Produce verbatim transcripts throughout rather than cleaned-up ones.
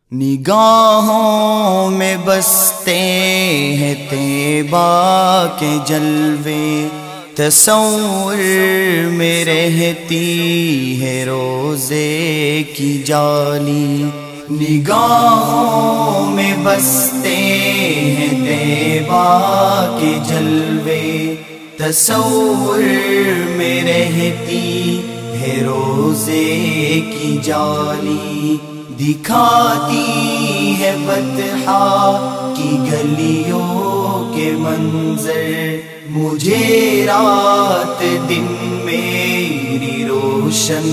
نگاہوں میں بستے ہیں طیبہ کے جلوے، تصور میں رہتی ہے روزے کی جالی۔ نگاہوں میں بستے ہیں طیبہ کے جلوے، تصور میں رہتی ہے روزے کی جالی۔ دکھاتی ہے بطحا کی گلیوں کے منظر، مجھے رات دن میری روشن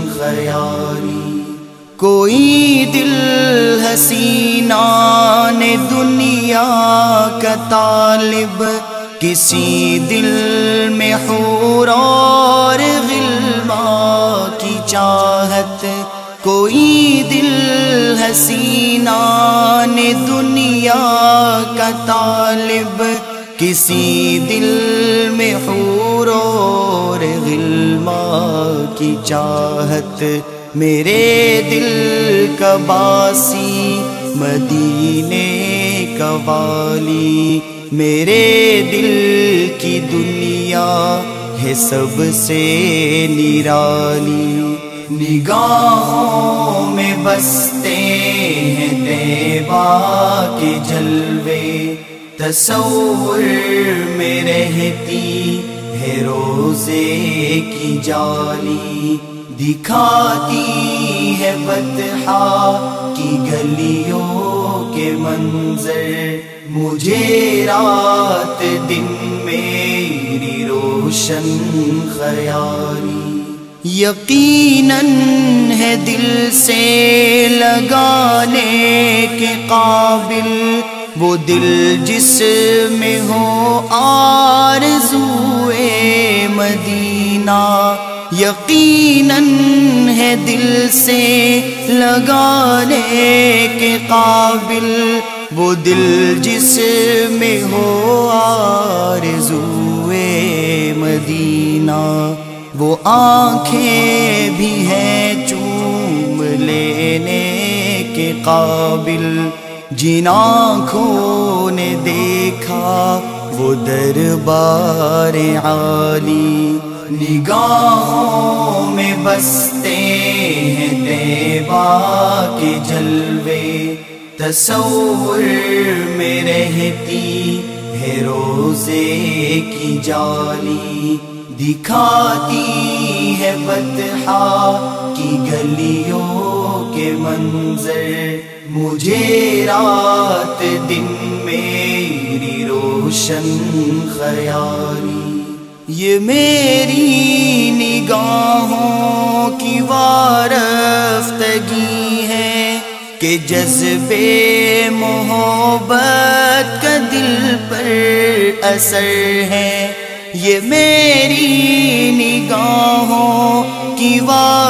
خیالی۔ کوئی دل حسینہ نے دنیا کا طالب، کسی دل میں حور اور غلمان کی چاہت۔ کوئی دل حسینہ نے دنیا کا طالب، کسی دل میں حور اور غلمان کی چاہت۔ میرے دل کا باسی مدینے کا والی، میرے دل کی دنیا ہے سب سے نرالی۔ نگاہوں میں بستے ہیں طیبہ کے جلوے، تصور میں رہتی ہے روزے کی جالی۔ دکھاتی ہے بطحا کی گلیوں کے منظر، مجھے رات دن میری روشن خیالی۔ یقیناً ہے دل سے لگانے کے قابل وہ دل جس میں ہو آرزوئے مدینہ۔ یقیناً ہے دل سے لگانے کے قابل وہ دل جس میں ہو آرزوئے مدینہ۔ وہ آنکھیں بھی ہیں چوم لینے کے قابل، جن آنکھوں نے دیکھا وہ دربار عالی۔ نگاہوں میں بستے ہیں طیبہ کے جلوے، تصور میں رہتی ہے روزے کی جالی۔ دکھاتی ہے بطحا کی گلیوں کے منظر، مجھے رات دن میری روشن خیالی۔ یہ میری نگاہوں کی وارفتگی ہے کہ جذبے محبت کا دل پر اثر ہے۔ یہ میری نگاہوں کی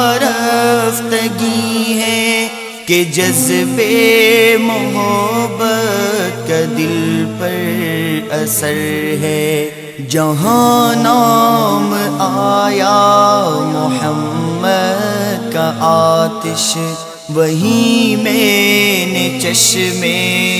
وارفتگی ہے کہ جذبے محبت کا دل پر اثر ہے۔ جہاں نام آیا محمد کا آتش، وہیں میں نے چشمے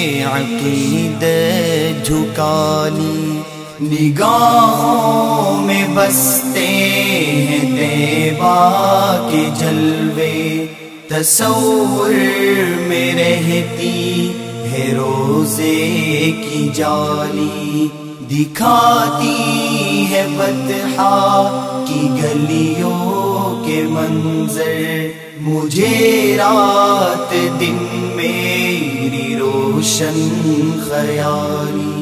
عقیدت جھکا لی۔ نگاہوں میں بستے ہیں طیبہ کے جلوے، تصور میں رہتی ہے روزے کی جالی۔ دکھاتی ہے بطحا کی گلیوں کے منظر، مجھے رات دن میری روشن خیالی۔